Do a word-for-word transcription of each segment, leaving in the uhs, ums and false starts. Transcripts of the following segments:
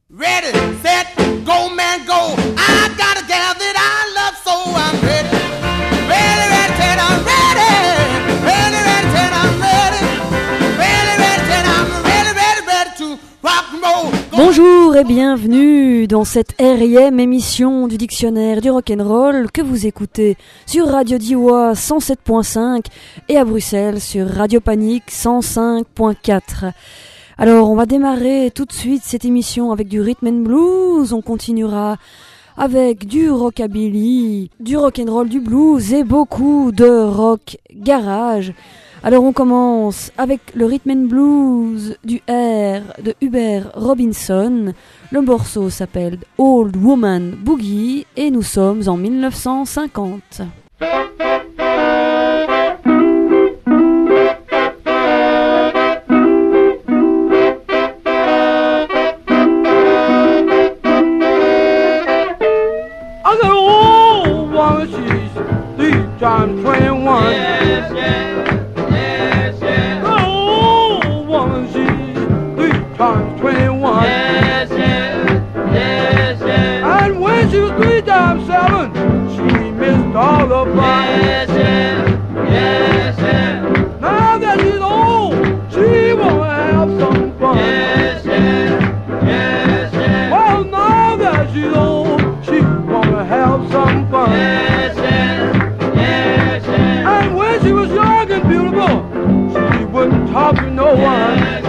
Ready, set, go man go. I got a gal that I love so I'm ready. Ready, ready, set, I'm ready. Ready, ready, set, I'm ready. Ready, ready, set, I'm ready, ready, ready to rock and roll. Bonjour et bienvenue dans cette aérienne émission du dictionnaire du rock'n'roll que vous écoutez sur Radio Diois cent sept point cinq et à Bruxelles sur Radio Panique cent cinq point quatre. Alors on va démarrer tout de suite cette émission avec du rhythm and blues, on continuera avec du rockabilly, du rock'n'roll, du blues et beaucoup de rock garage. Alors on commence avec le rhythm and blues du air de Hubert Robinson. Le morceau s'appelle Old Woman Boogie et nous sommes en dix-neuf cent cinquante. Times twenty-one. Yes, yes, yes, yes. The old woman, she's three times twenty-one. Yes, yes, yes, yes. And when she was three times seven, she missed all the fun. Yes, yes, yes, yes. Now that she's old, she wanna have some fun. Yes, yes, yes, yes. Well, now that she's old, she wanna have some fun. Yes, yes. And when she was young and beautiful, she wouldn't talk to no one.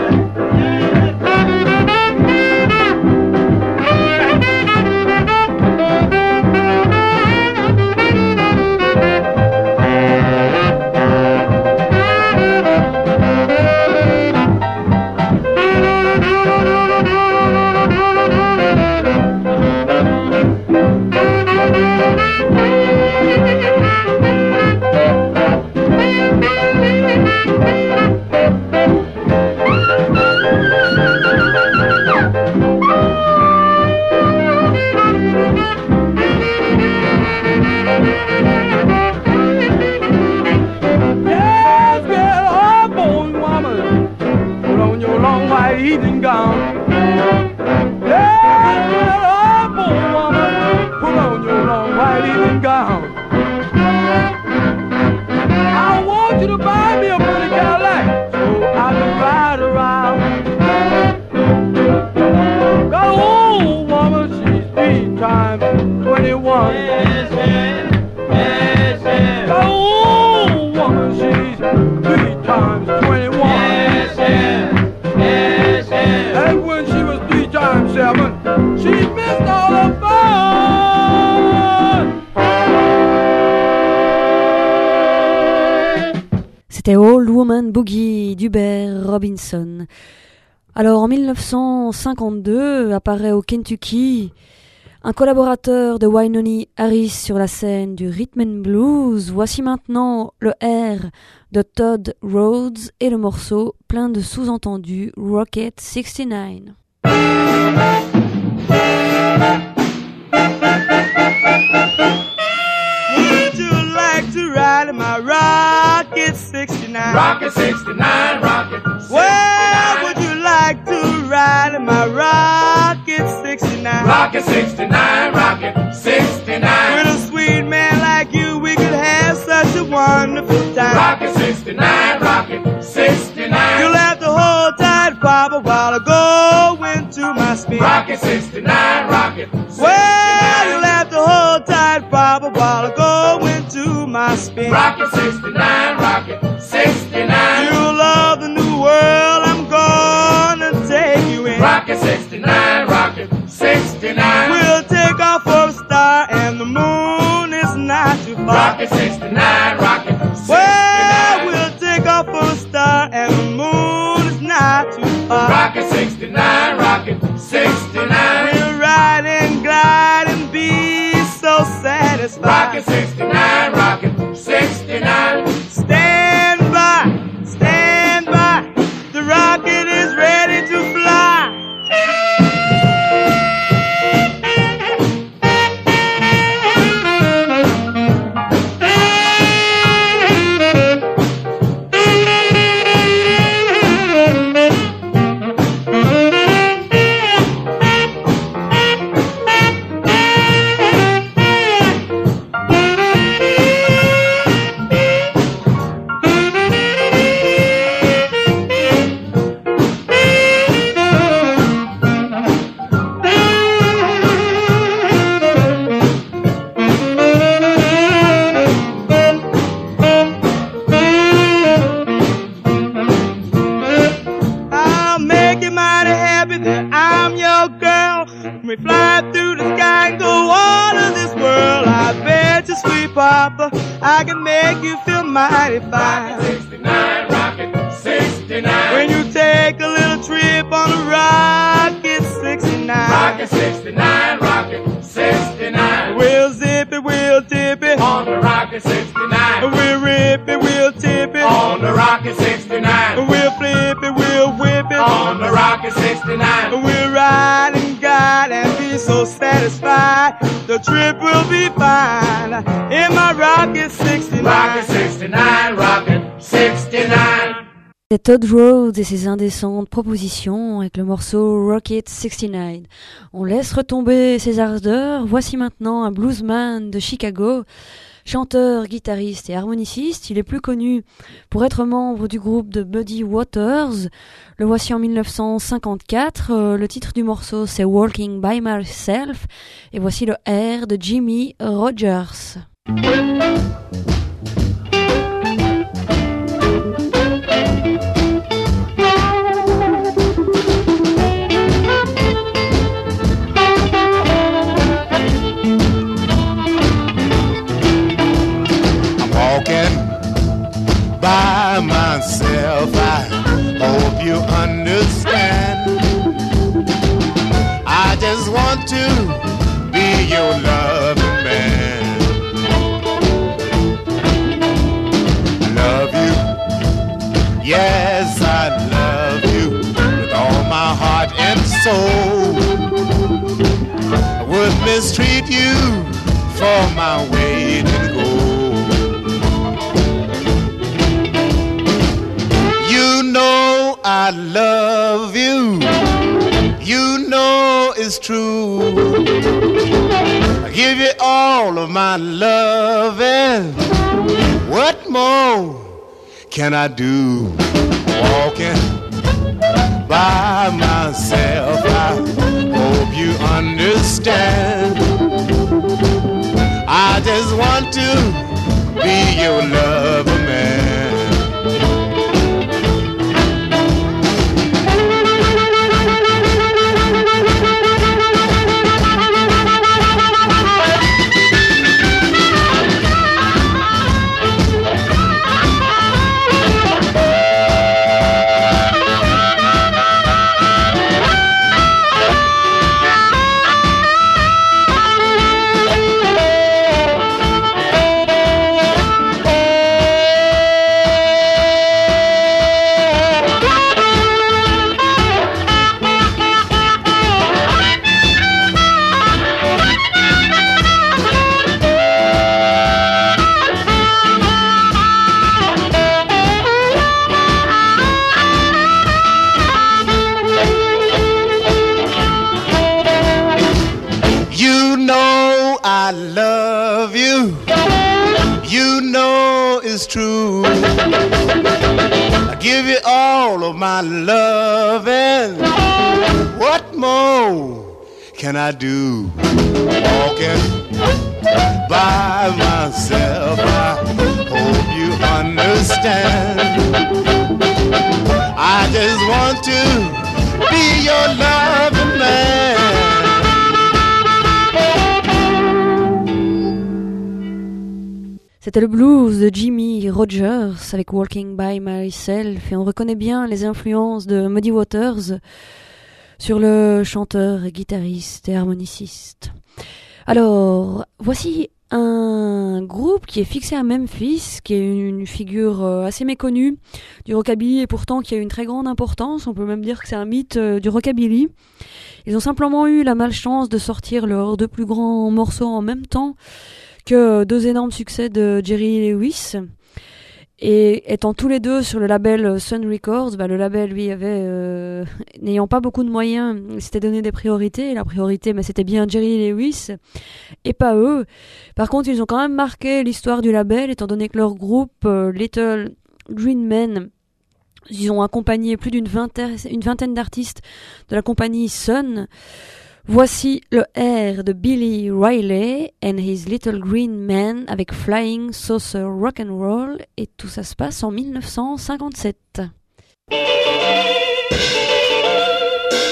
Evening gown. Yeah, well, oh, boy, woman, put on your long white evening gown. I want you to buy me a pretty Cadillac so I can ride around. Got an old woman, she's three times twenty-one. Yes, yes, yes, yes. Got an old woman, she's three times twenty-one. Yes, yes. And when she was three times seven, she missed all the fun. C'était Old Woman Boogie d'Hubert Robinson. Alors en dix-neuf cent cinquante-deux apparaît au Kentucky un collaborateur de Wynonie Harris sur la scène du rhythm and blues. Voici maintenant le R de Todd Rhodes et le morceau plein de sous-entendus Rocket sixty-nine. Would you like to ride in my Rocket sixty-nine? Rocket sixty-nine, rocket sixty-nine. Well, would you like to ride in my Rocket sixty-nine? Rocket sixty-nine, rocket sixty-nine. With a sweet man like you, we could have such a wonderful time. Rocket sixty-nine, rocket sixty-nine. You'll have to hold tight, Papa, while I go into my spin. Rocket sixty-nine, rocket sixty-nine. Well, you'll have to hold tight, Papa, while I go into my spin. Rocket sixty-nine, rocket sixty-nine. You'll love the new world I'm gonna take you in. Rocket sixty-nine, rocket sixty-nine. We'll take off for a star and the moon is not too far. Rocket sixty-nine, rocket sixty-nine. Well, we'll take off for a star and the moon is not too far. Rocket sixty-nine, rocket sixty-nine. We'll ride and glide and be so satisfied. Rocket sixty-nine, rocket sixty-nine. Stand by, stand by, the rocket is ready to fly. mighty happy that I'm your girl. We fly through the sky and go all of this world. I bet you, sweet papa, I can make you feel mighty fine. Rocket sixty-nine, rocket sixty-nine. When you take a little trip on a rocket sixty-nine. Rocket sixty-nine, rocket sixty-nine. We'll zip it, we'll tip it On the rocket sixty-nine. We'll rip it, we'll tip it On the rocket sixty-nine. We'll flip it, we'll whip it On the rocket sixty-nine. We'll ride and guide and be so satisfied. The trip will be fine in my rocket sixty-nine. Rocket sixty-nine, rocket sixty-nine. C'est Todd Rhodes et ses indécentes propositions avec le morceau Rocket sixty-nine. On laisse retomber ses ardeurs. Voici maintenant un bluesman de Chicago, chanteur, guitariste et harmoniciste. Il est plus connu pour être membre du groupe de Muddy Waters. Le voici en dix-neuf cent cinquante-quatre. Euh, le titre du morceau c'est Walking by Myself. Et voici le air de Jimmy Rogers. By myself, I hope you understand. I just want to be your loving man. Love you, yes, I love you with all my heart and soul. I would mistreat you for my weight in gold. You know I love you, you know it's true. I give you all of my love and what more can I do? Walking by myself, I hope you understand. I just want to be your lover, man. I love you, you know it's true. I give you all of my love and what more can I do? Walking by myself, I hope you understand. I just want to be your loving man. C'était le blues de Jimmy Rogers avec Walking by Myself et on reconnaît bien les influences de Muddy Waters sur le chanteur, guitariste et harmoniciste. Alors, voici un groupe qui est fixé à Memphis, qui est une figure assez méconnue du rockabilly et pourtant qui a une très grande importance. On peut même dire que c'est un mythe du rockabilly. Ils ont simplement eu la malchance de sortir leurs deux plus grands morceaux en même temps que deux énormes succès de Jerry Lewis. Et étant tous les deux sur le label Sun Records, bah le label lui avait, euh, n'ayant pas beaucoup de moyens, il s'était donné des priorités. Et la priorité, bah, c'était bien Jerry Lewis et pas eux. Par contre, ils ont quand même marqué l'histoire du label, étant donné que leur groupe euh, Little Green Men, ils ont accompagné plus d'une vingtaine, une vingtaine d'artistes de la compagnie Sun. Voici le air de Billy Riley and His Little Green Men avec Flying Saucer Rock'n'Roll et tout ça se passe en dix-neuf cent cinquante-sept.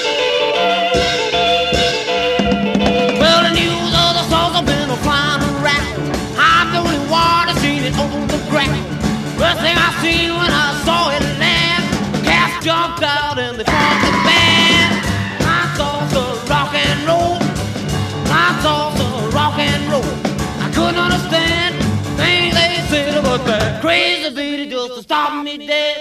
scene when I saw it land. The cast jumped out and they formed the band. My thoughts of rock and roll. My thoughts of rock and roll. I couldn't understand things they said about that crazy beat just to stop me dead.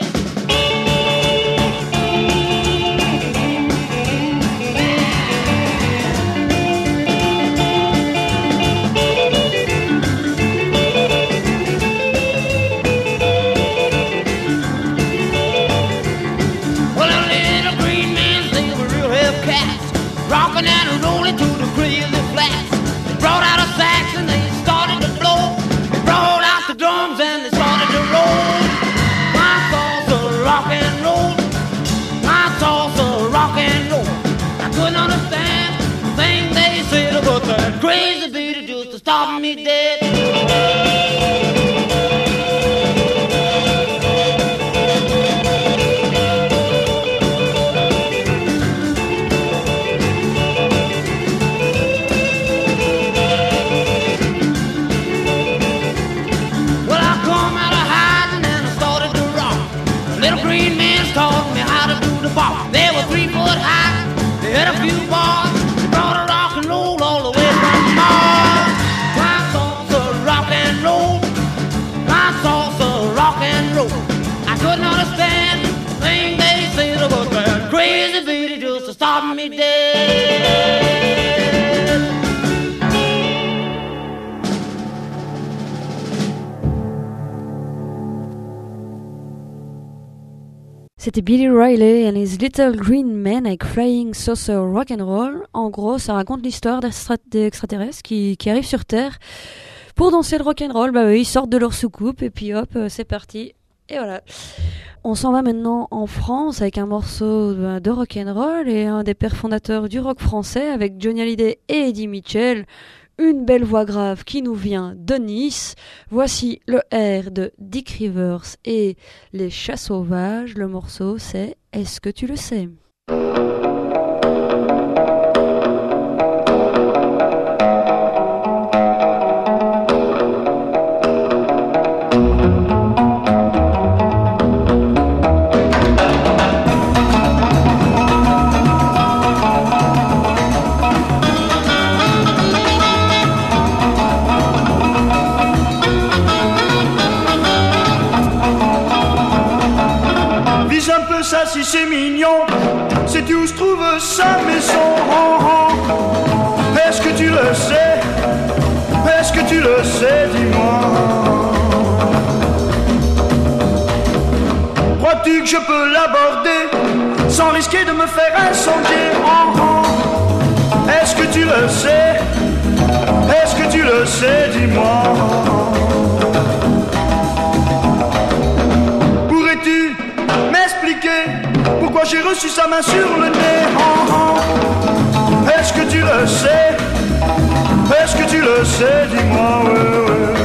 Rockin' and rollin' to the crazy flats. They brought out a sax and they started to blow. They brought out the drums and they started to roll. My thoughts of rock and roll. My thoughts of rock and roll. I couldn't understand the thing they said about that crazy beat just to stop me dead. They were three foot high, they had a few bars. They brought a rock and roll all the way from Mars. My thoughts of rock and roll. My thoughts of rock and roll. I couldn't understand the thing they said about that crazy beat just to stop me dead. C'était Billy Riley and his Little Green Men avec Flying Saucer Rock'n'Roll. En gros, ça raconte l'histoire d'extraterrestres qui, qui arrivent sur Terre pour danser le rock'n'roll. Bah oui, ils sortent de leur soucoupe et puis hop, c'est parti. Et voilà. On s'en va maintenant en France avec un morceau de rock'n'roll et un des pères fondateurs du rock français avec Johnny Hallyday et Eddie Mitchell. Une belle voix grave qui nous vient de Nice. Voici le R de Dick Rivers et les Chats Sauvages. Le morceau c'est Est-ce que tu le sais? Ça si c'est mignon, sais-tu où se trouve sa maison? Est-ce que tu le sais? Est-ce que tu le sais? Dis-moi. Crois-tu que je peux l'aborder sans risquer de me faire incendier? Est-ce que tu le sais? Est-ce que tu le sais? Dis-moi. Pourrais-tu m'expliquer pourquoi j'ai reçu sa main sur le nez? Oh, oh. Est-ce que tu le sais? Est-ce que tu le sais? Dis-moi, ouais, ouais.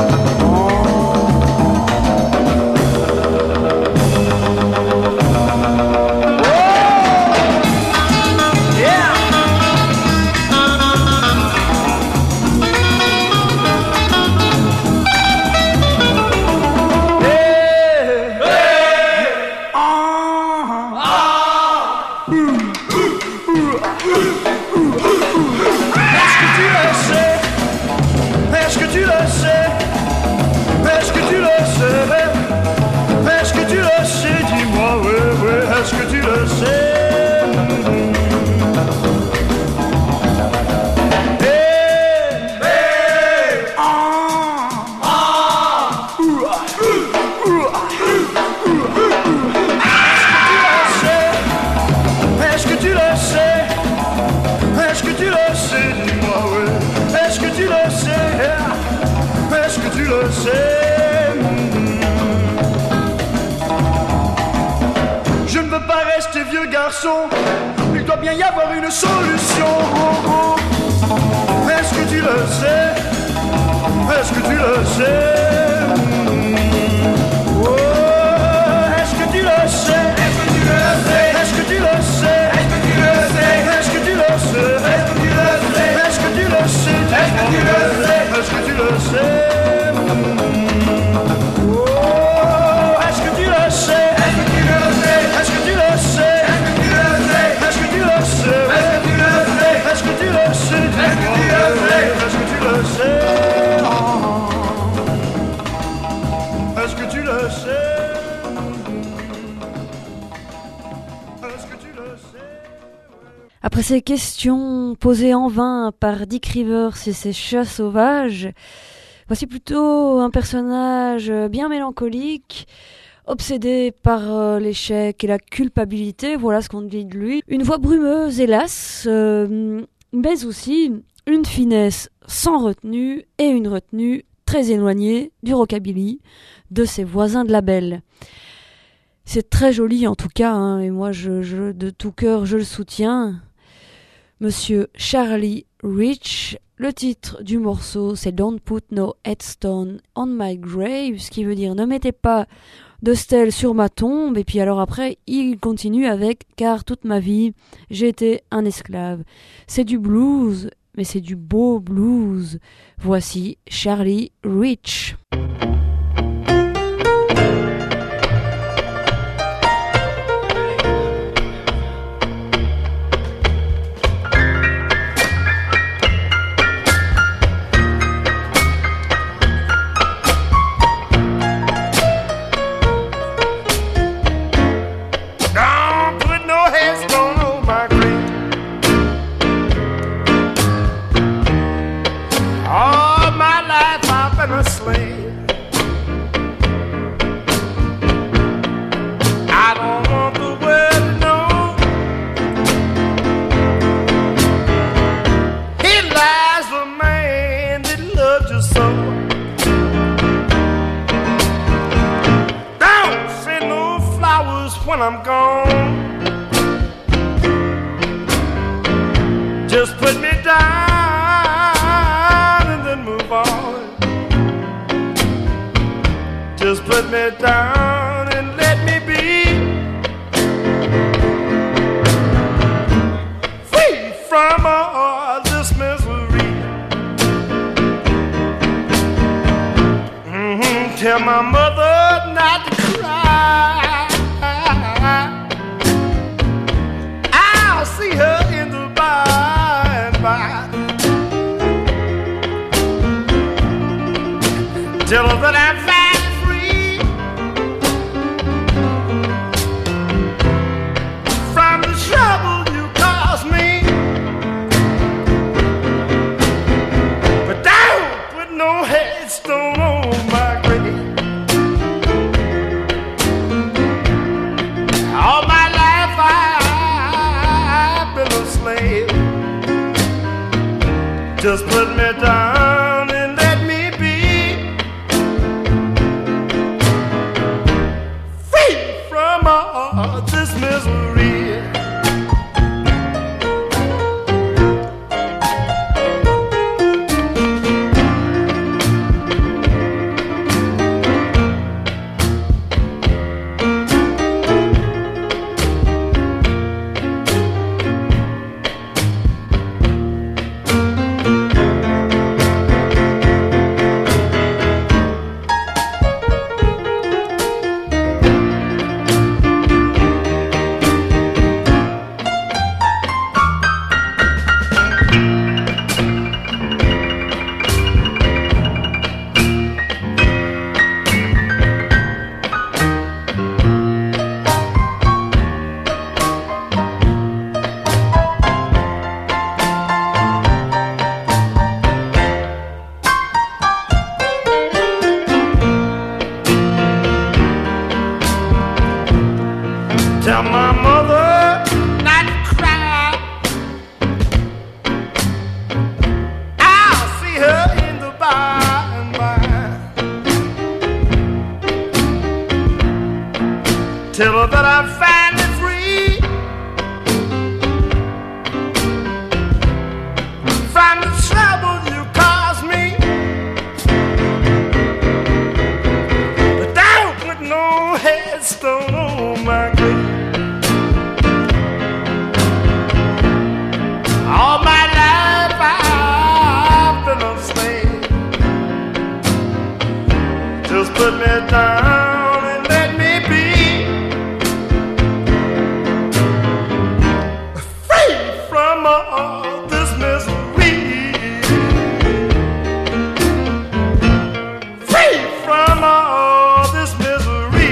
Je ne veux pas rester vieux garçon, il doit bien y avoir une solution. Est-ce que tu le sais? Est-ce que tu le sais? Oh, est-ce que tu le sais? Est-ce que tu le sais? Est-ce que tu le sais? Est-ce que tu le sais? Est-ce que tu le sais? Est-ce que tu le sais? Est-ce que tu le sais? Est-ce que tu le sais? Oh, est-ce Après ces questions posées en vain par Dick Rivers et ses chats sauvages, voici plutôt un personnage bien mélancolique, obsédé par euh, l'échec et la culpabilité, voilà ce qu'on dit de lui. Une voix brumeuse, hélas, euh, mais aussi une finesse sans retenue et une retenue très éloignée du rockabilly, de ses voisins de label. C'est très joli en tout cas, hein, et moi je, je, de tout cœur je le soutiens. Monsieur Charlie Rich, le titre du morceau c'est Don't Put No Headstone on My Grave, ce qui veut dire ne mettez pas de stèle sur ma tombe, et puis alors après il continue avec car toute ma vie j'ai été un esclave. C'est du blues, mais c'est du beau blues. Voici Charlie Rich. When I'm gone, just put me down and then move on. Just put me down and let me be free from all this misery. Mm-hmm. Tell my mother not to cry. I'll see her in the by and by. Tell her that I'm fat and free from the trouble you caused me. But don't put no headstone on my grave. All my life I've been a slave. Just put me down and let me be free from all this misery. Tell my mother not to cry. I'll see her in the by and by. Tell her that I'm finally free from the trouble you caused me. But don't put no headstone on my grave. All my life I've been a slave. Just put me down and let me be free from all this misery. Free from all this misery.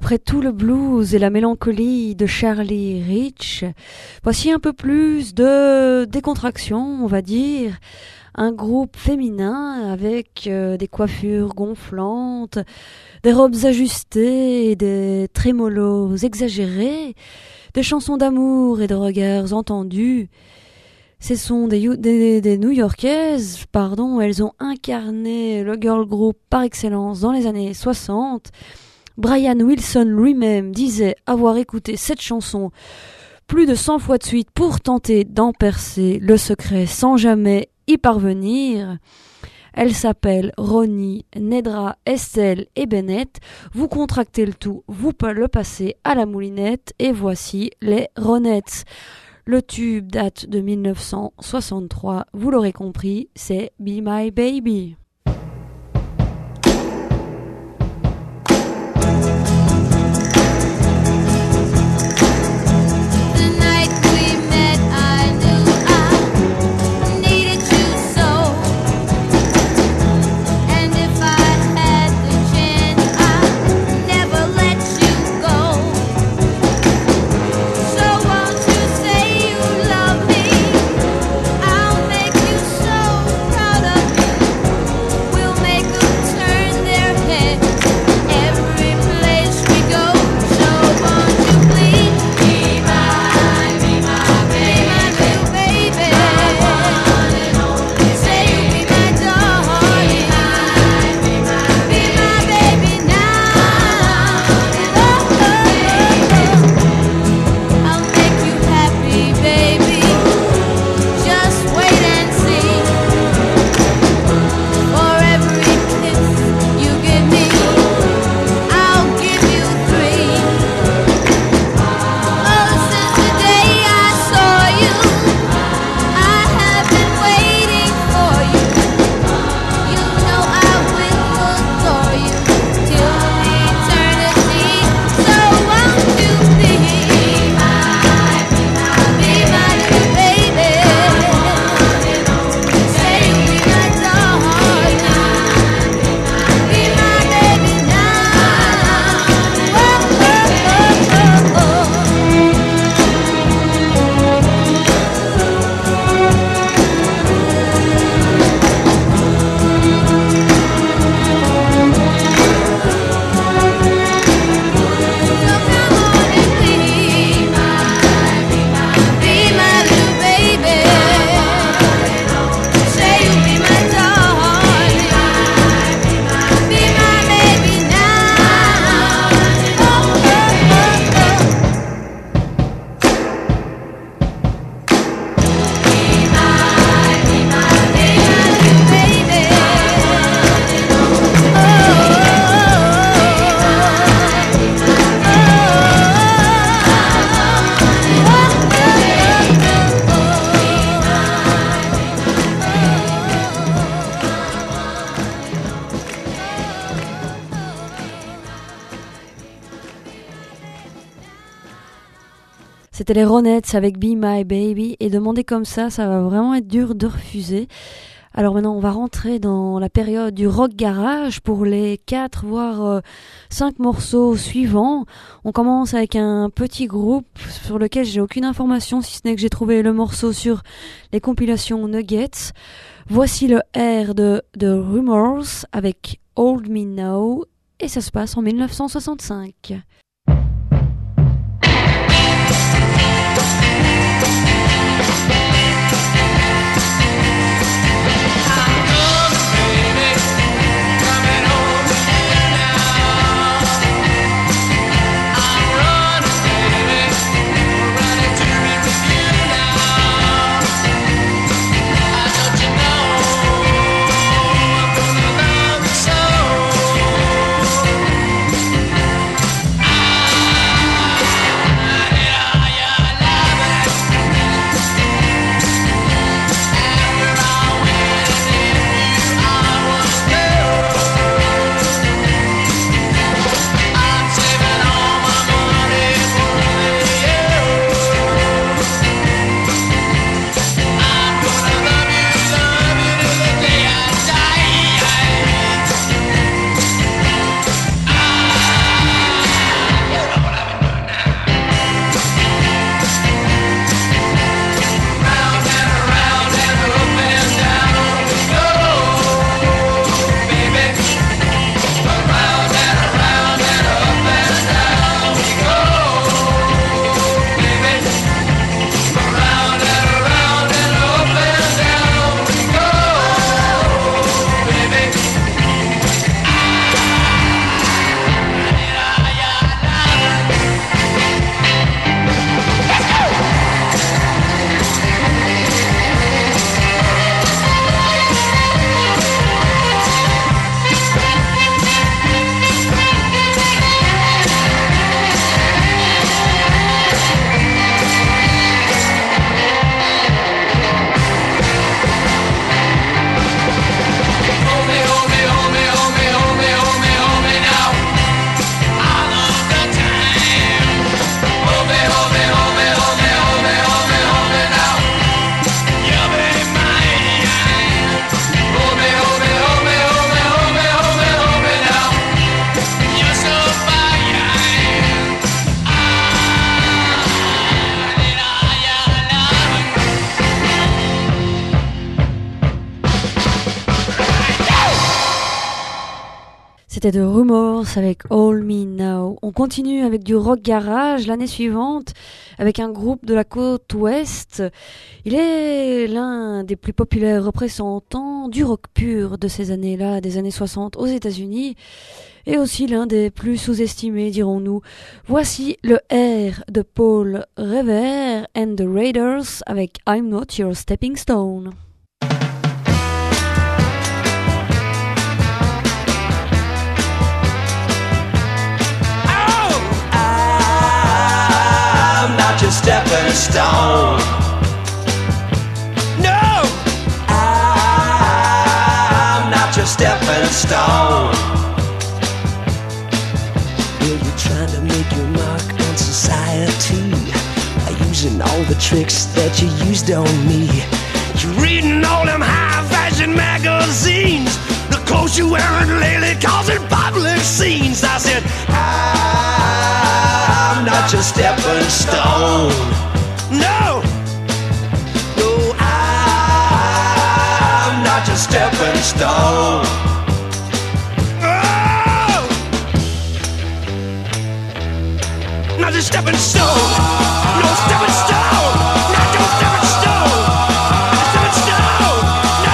Après tout le blues et la mélancolie de Charlie Rich, voici un peu plus de décontraction, on va dire. Un groupe féminin avec euh, des coiffures gonflantes, des robes ajustées et des trémolos exagérés, des chansons d'amour et de regards entendus. Ce sont des, des, des New-Yorkaises, pardon, elles ont incarné le girl group par excellence dans les années soixante. Brian Wilson lui-même disait avoir écouté cette chanson plus de cent fois de suite pour tenter d'en percer le secret sans jamais y parvenir. Elle s'appelle Ronnie, Nedra, Estelle et Bennett. Vous contractez le tout, vous le passez à la moulinette et voici les Ronettes. Le tube date de mille neuf cent soixante-trois, vous l'aurez compris, c'est Be My Baby. C'était les Ronettes avec Be My Baby, et demander comme ça, ça va vraiment être dur de refuser. Alors maintenant, on va rentrer dans la période du rock garage pour les quatre voire euh, cinq morceaux suivants. On commence avec un petit groupe sur lequel j'ai aucune information, si ce n'est que j'ai trouvé le morceau sur les compilations Nuggets. Voici le R de The Rumors avec Hold Me Now, et ça se passe en mille neuf cent soixante-cinq. I C'était The Rumors avec All Me Now. On continue avec du rock garage l'année suivante avec un groupe de la côte ouest. Il est l'un des plus populaires représentants du rock pur de ces années-là, des années soixante aux États-Unis, et aussi l'un des plus sous-estimés, dirons-nous. Voici le R de Paul Revere and the Raiders avec I'm Not Your Stepping Stone. Not your stepping stone. No, I'm not your stepping stone. Well, you're trying to make your mark on society by using all the tricks that you used on me. You're reading all them high fashion magazines, the clothes you wearing lately causing public scenes. I said, I'm not your stepping stone. No, no, I'm not your stepping stone. Oh, not your stepping stone. No stepping stone. Not your stepping stone. Not your stepping stone. No.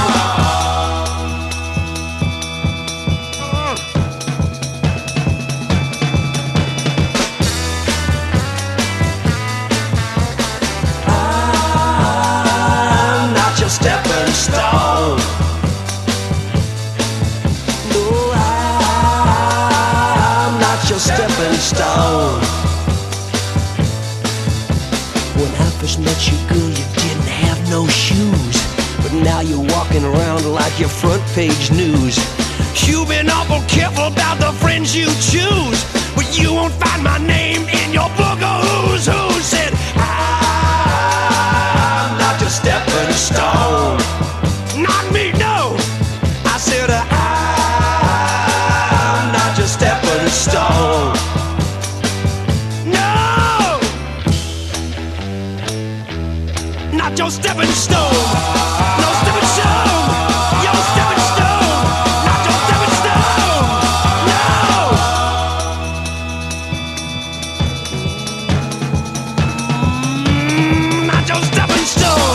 Stepping stone. No, I'm not your stepping stone. When I first met you, girl, you didn't have no shoes, but now you're walking around like your front page news. You've been awful careful about the friends you choose, but you won't find my name in your book of who's who. Said I'm not your stepping stone. Not me, no. I said uh, I'm not your stepping stone. No, not your stepping stone. No stepping stone. Your stepping stone. Not your stepping stone. No. Mm, not your stepping stone.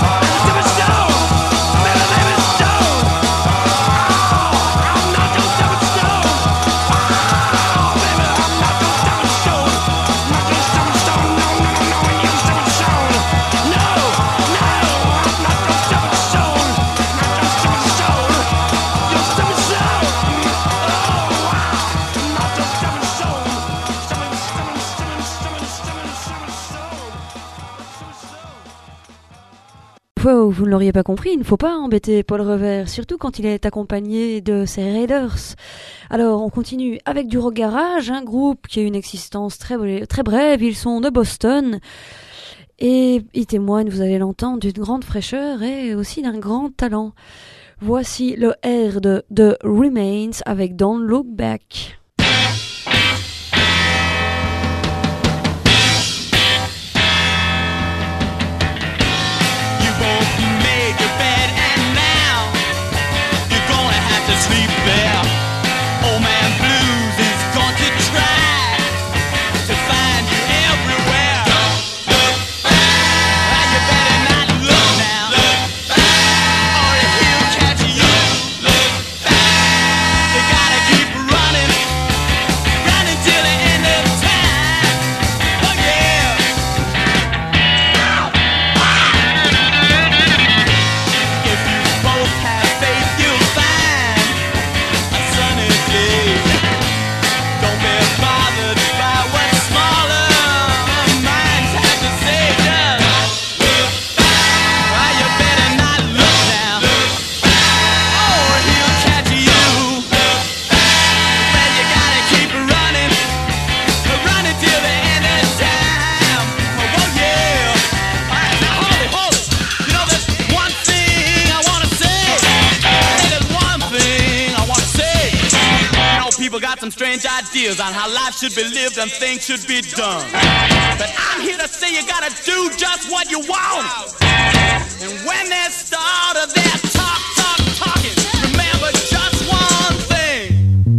Vous ne l'auriez pas compris, il ne faut pas embêter Paul Revere, surtout quand il est accompagné de ses Raiders. Alors on continue avec du rock garage, un groupe qui a une existence très, très brève, ils sont de Boston et ils témoignent, vous allez l'entendre, d'une grande fraîcheur et aussi d'un grand talent. Voici le R de The Remains avec Don't Look Back. Sleep there. Old man blues is going to try to find you everywhere. Don't look back. You better not look now. Look back. Or he'll catch you. Look back. You gotta keep running, running till the end of time. Oh yeah. If you both have faith, you'll find. Don't be bothered by what smaller minds have to say. Just look back. Well, you better not look now. Look back. Or he'll catch you. Look back. Well, you gotta keep running, running till the end of time. Oh yeah. All right, now hold it, hold it. You know there's one thing I wanna say. There's one thing I wanna say. People got some strange ideas on how life should be lived and things should be done. But I'm here to say you gotta do just what you want. And when they start their talk, talk, talking, remember just one thing.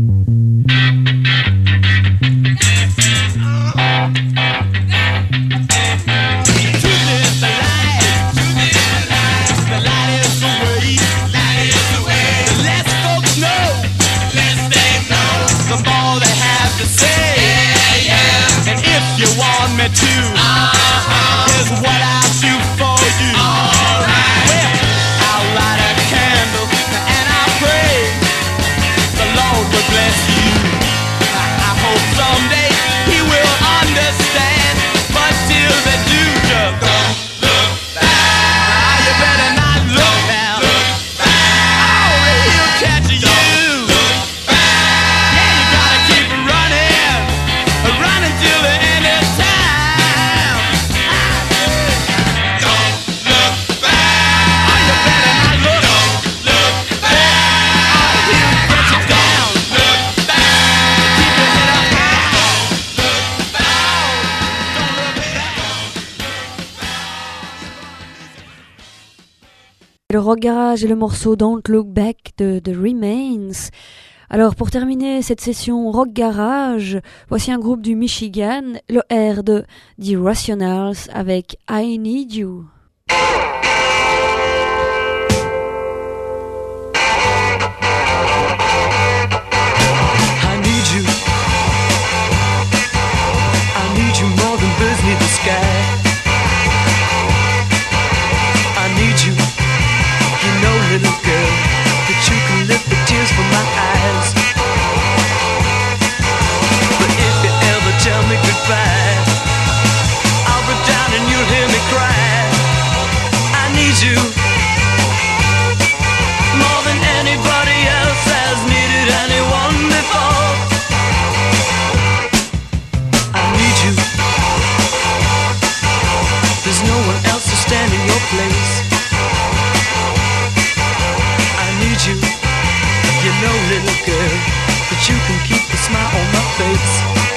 rock garage et le morceau Don't Look Back de The Remains. Alors pour terminer cette session rock garage, voici un groupe du Michigan, le R de The Rationals avec I Need You. Sky. I need you, you know, little girl, that you can lift the tears from my eyes. But if you ever tell me goodbye, I'll break down and you'll hear me cry. I need you more than anybody else has needed anyone before. I need you. There's no one else to stand in your place. I need you, you know, little girl, that you can keep a smile on my face.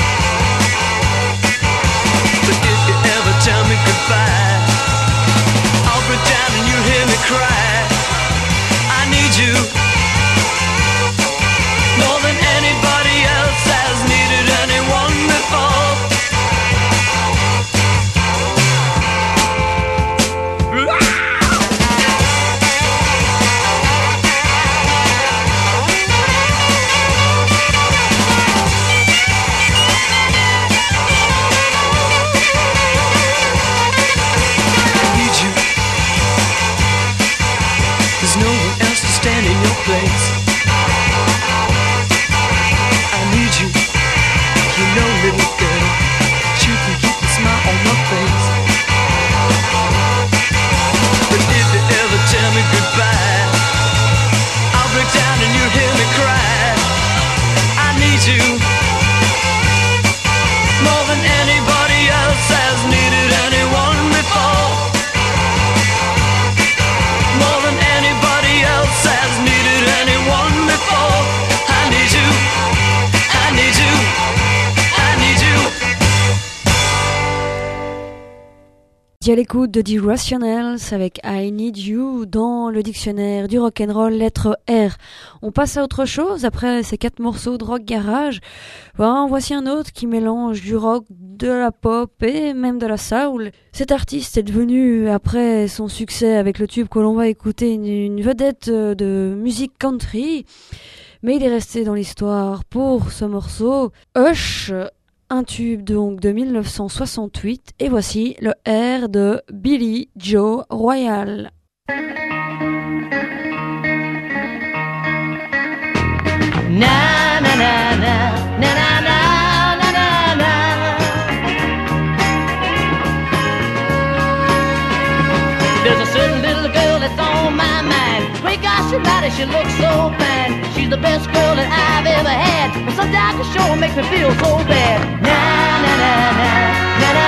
But if you ever tell me goodbye, I'll break down and you'll hear me cry. I need you more than anybody else has needed anyone before. Place. I need you, you know, little girl, that you can keep a smile on my face. But if you ever tell me goodbye, I'll break down and you'll hear me cry. I need you more than anybody else has needed anyone before. More than anybody else has needed anyone before. I need you, I need you, I need you. À l'écoute de The Rationals avec I Need You dans le dictionnaire du rock'n'roll, lettre R. On passe à autre chose après ces quatre morceaux de rock garage. Voilà, voici un autre qui mélange du rock, de la pop et même de la soul. Cet artiste est devenu, après son succès avec le tube que l'on va écouter, une, une vedette de musique country. Mais il est resté dans l'histoire pour ce morceau. Hush, un tube donc de mille neuf cent soixante-huit, et voici le R de Billy Joe Royal. Na na na na na na na na na na. There's a certain little girl that's on my mind. Great gosh, she mighty, she looks so fine. She's the best girl that I've ever had. But sometimes the show makes me feel so bad. Na na na na na na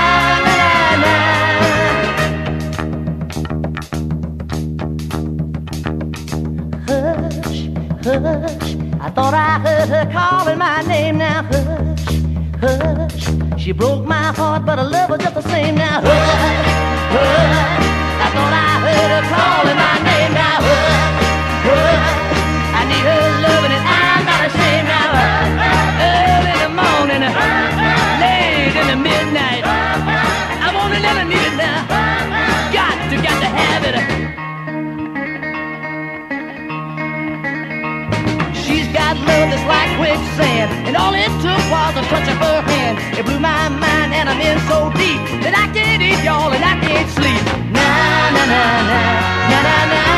na na na. Hush, hush, I thought I heard her calling my name. Now hush, hush, she broke my heart, but I love her just the same. Now hush, hush, I thought I heard her calling my name. Now hush, hush, I need her loving and I'm not ashamed. Now hush, early in the morning, late in the midnight, I want it and I need it now. Got to, got to have it. Got love that's like quicksand, and all it took was a touch of her hand. It blew my mind and I'm in so deep that I can't eat, y'all, and I can't sleep. Na na na na na na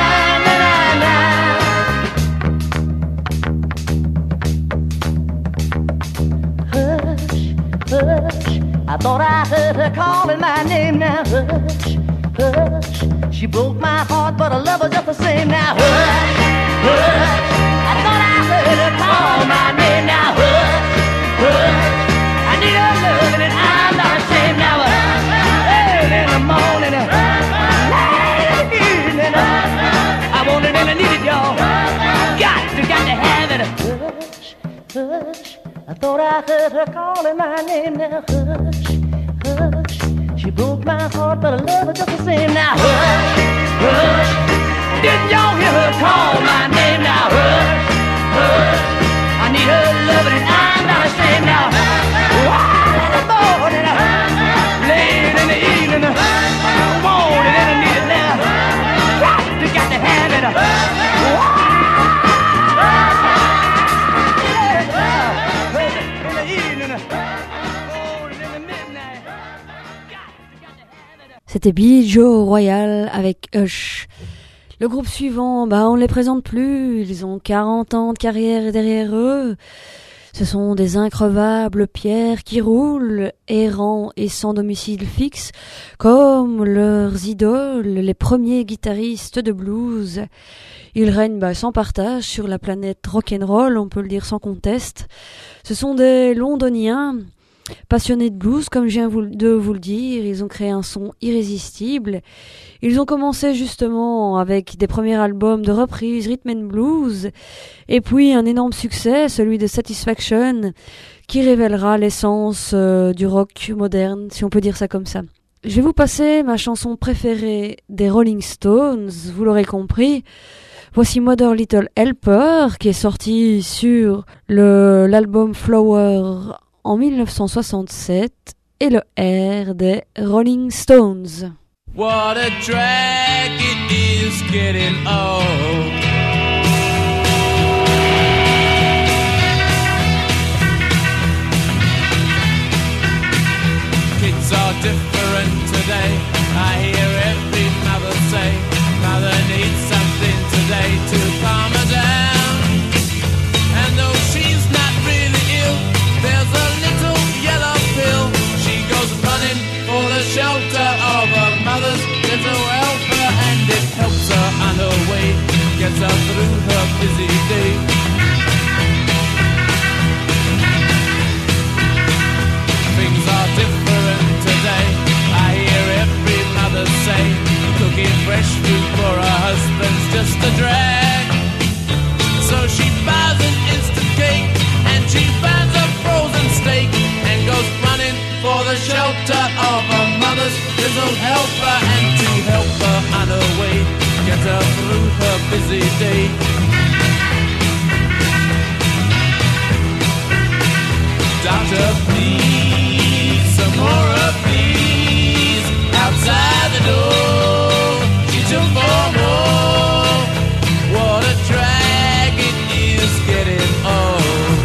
na na na. Hush, hush, I thought I heard her calling my name. Now hush, hush, she broke my heart, but I love her just the same. Now hush, hush, I thought I heard her call my name. Now hush, hush, I need her loving and I'm not ashamed. Now hush, early in the morning, late in the evening, I want it and I need it, y'all. Got to, got to have it. Hush, hush, I thought I heard her calling my name. Now hush, hush, she broke my heart, but I love her just the same. Now hush, hush, didn't y'all hear her call my name now? Hush, hush, I need her loving and I'm not ashamed now. Wild in the morning, late in the evening, morning and I need it now. Got to, got to have it. In the evening, morning in the midnight. C'était Billy Joe Royal avec Hush. Le groupe suivant, bah on ne les présente plus, ils ont quarante ans de carrière derrière eux. Ce sont des increvables pierres qui roulent, errants et sans domicile fixe, comme leurs idoles, les premiers guitaristes de blues. Ils règnent bah, sans partage sur la planète rock'n'roll, on peut le dire sans conteste. Ce sont des Londoniens, passionnés de blues, comme je viens de vous le dire. Ils ont créé un son irrésistible. Ils ont commencé justement avec des premiers albums de reprises rhythm and blues, et puis un énorme succès, celui de Satisfaction, qui révélera l'essence euh, du rock moderne, si on peut dire ça comme ça. Je vais vous passer ma chanson préférée des Rolling Stones, vous l'aurez compris. Voici Mother Little Helper, qui est sorti sur le, l'album Flower en dix-neuf cent soixante-sept, et le R des Rolling Stones. What a drag it is getting old. Kids are different today. I hear every mother say, mother needs something today to calm her down. And though she's not really ill, there's a little yellow pill. She goes running for the shelter of her mother's little helper, and it helps her on her way, gets her through her busy day. Things are different today. I hear every mother say, cooking fresh food for her husband's just a drag. So she buys an instant cake, and she finds a frozen steak, and goes running for the shelter of her mother's little helper, and to help her on her way, get her through her busy day. Doctor, please, some more of please, outside the door, she took for more. What a drag it is getting old.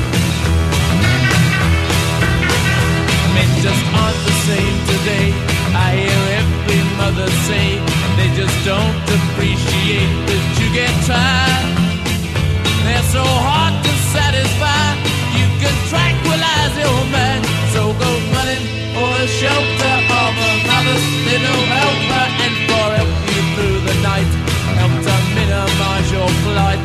Men just aren't the same today. I hear every mother say they just don't appreciate that you get tired. They're so hard to satisfy. You can tranquilize your mind, so go running for the shelter of a mother's little helper, and for help you through the night, help to minimize your flight.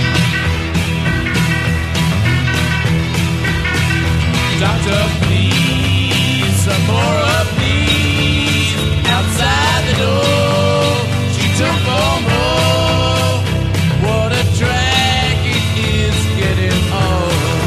Doctor, please, some more of please, outside the door, she took for more. What a drag it is getting old.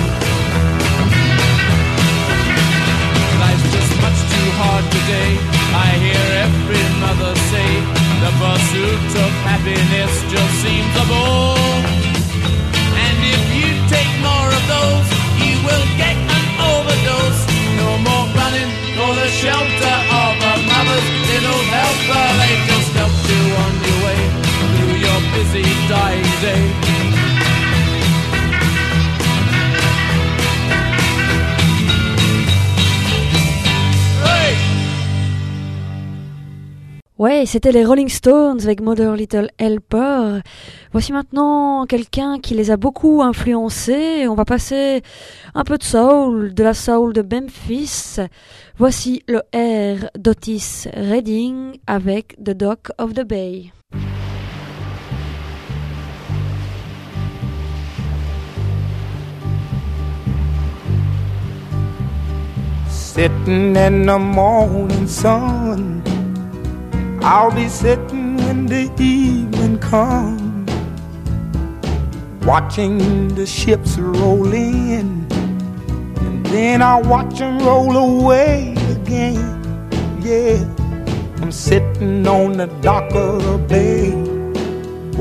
Life's just much too hard today. I hear every mother say the pursuit of happiness just seems a bore. And if you take more of those, you will get an overdose. No more running for the shelter of a mother's little helper. They just help you on your way through your busy dying day. Hey! Ouais, c'était les Rolling Stones avec Mother Little Helper. Voici maintenant quelqu'un qui les a beaucoup influencés. On va passer un peu de soul, de la soul de Memphis. Voici le R d'Otis Redding avec The Dock of the Bay. Sitting in the morning sun, I'll be sitting when the evening comes, watching the ships roll in, and then I'll watch them roll away again. Yeah, I'm sitting on the dock of the bay,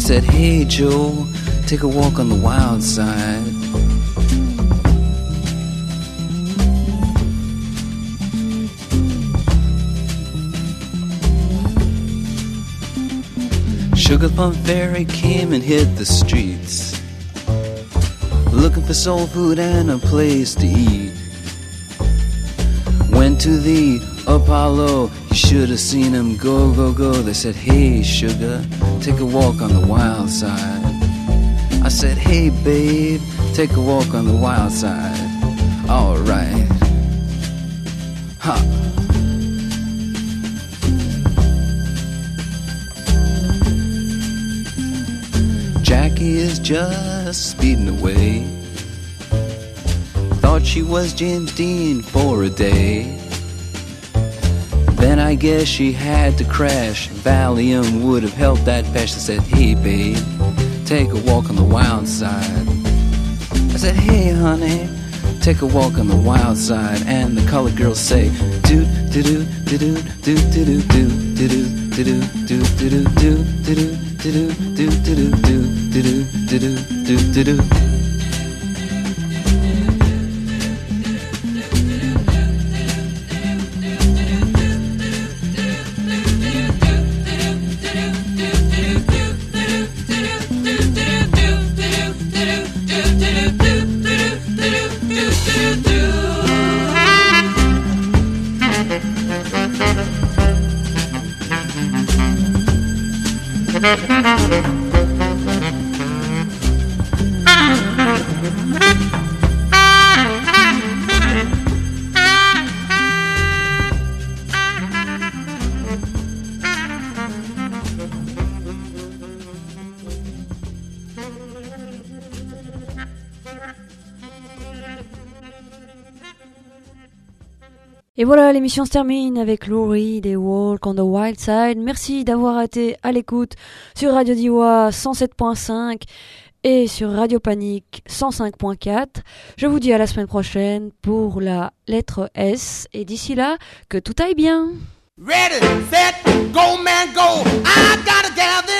said, hey Joe, take a walk on the wild side. Sugar Plum Fairy came and hit the streets, looking for soul food and a place to eat. Went to the Apollo, you should have seen him go, go, go. They said, hey Sugar, take a walk on the wild side. I said, hey babe, take a walk on the wild side. Alright. Ha. Jackie is just speeding away. Thought she was James Dean for a day. Then I guess she had to crash. Valium would have helped that patch. I said, hey babe, take a walk on the wild side. I said, hey honey, take a walk on the wild side. And the colored girls say, do do do do do do do do do do do do do do do do do. Do do do do do do do do do do. Et voilà, l'émission se termine avec Lou Reed et Walk on the Wild Side. Merci d'avoir été à l'écoute sur Radio Diois cent sept point cinq et sur Radio Panique cent cinq point quatre. Je vous dis à la semaine prochaine pour la lettre S. Et d'ici là, que tout aille bien. Ready, set, go man, go. I gotta gather